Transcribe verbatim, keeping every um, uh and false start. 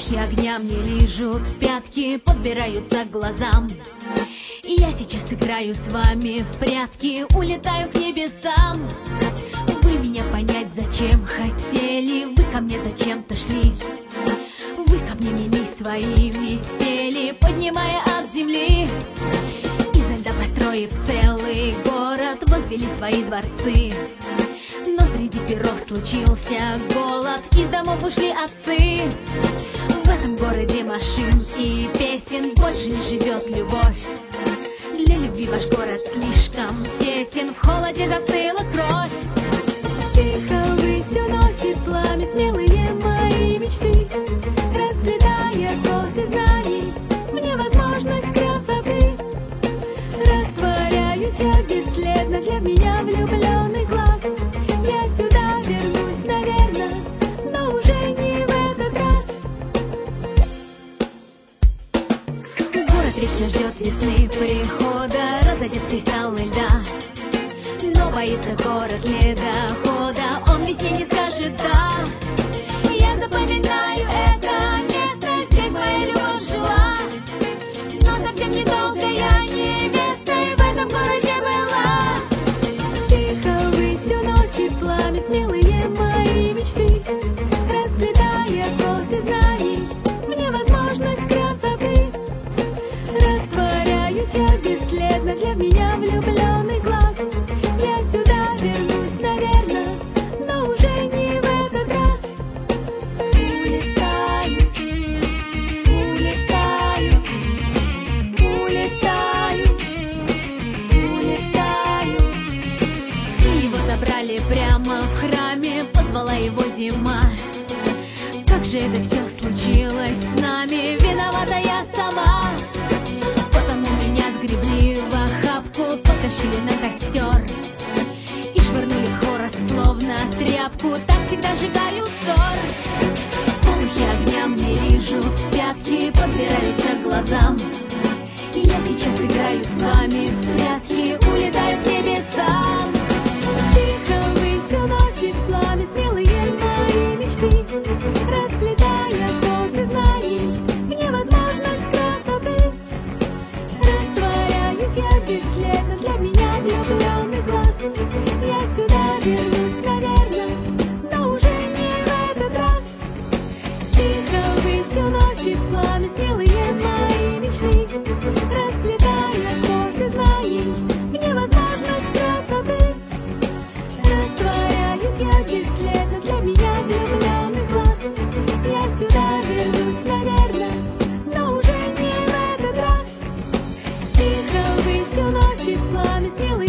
Сполохи огня мне лижут пятки, подбираются к глазам. И я сейчас играю с вами в прятки, улетаю к небесам. Вы меня понять зачем хотели, вы ко мне зачем-то шли. Вы ко мне мели свои метели, поднимая от земли. Изо льда построив целый город, возвели свои дворцы. Но среди перов случился голод, из домов ушли отцы. В этом городе машин и песен больше не живет любовь. Для любви ваш город слишком тесен, в холоде застыла кровь. Тихо ввысь уносит пламя смелые мои мечты, расплетая косы знаний, мне возможность красоты. Растворяюсь я бесследно для меня влюбленный глаз. Я сюда вернусь, наверное, но уже не в этот раз. Город вечно ждет весны прихода, разойдет кристаллы льда. Но боится город ледохода, он весне не скажет «да». Я запоминаю это место, здесь моя любовь жила. Но совсем недолго я невестой в этом городе была. Тихо ввысь уносит пламя смелые мои мечты, расплетая косы знаний, мне возможность красоты. Растворяюсь я бесследно для меня влюбленный глаз. Я сюда вернусь, наверное, но уже не в этот раз. Улетаю, улетаю, улетаю, улетаю. Его забрали прямо в храме, позвала его зима. Как же это все случилось с нами, виновата я сама. Потому меня сгребли в охапку, потащили на костер и швырнули хворост, словно тряпку. Так всегда сжигают ссор. Сполохи огня мне лижут пятки, подбираются к глазам. И я сейчас играю с вами в прятки, улетаю к небесам. Тихо ввысь уносит пламя смелые мои мечты, расплетая косы знаний, мне возможность красоты. Растворяюсь я бесследно для меня влюбленный глаз. Я сюда вернусь, наверное, но уже не в этот раз. Тихо ввысь уносит пламя смелые мои мечты, расплетая косы знаний, мне возможность красоты. Растворяюсь я бесследно для меня влюбленный глаз. Я сюда вернусь, наверное, но уже не в этот раз. Тихо ввысь уносит пламя смелые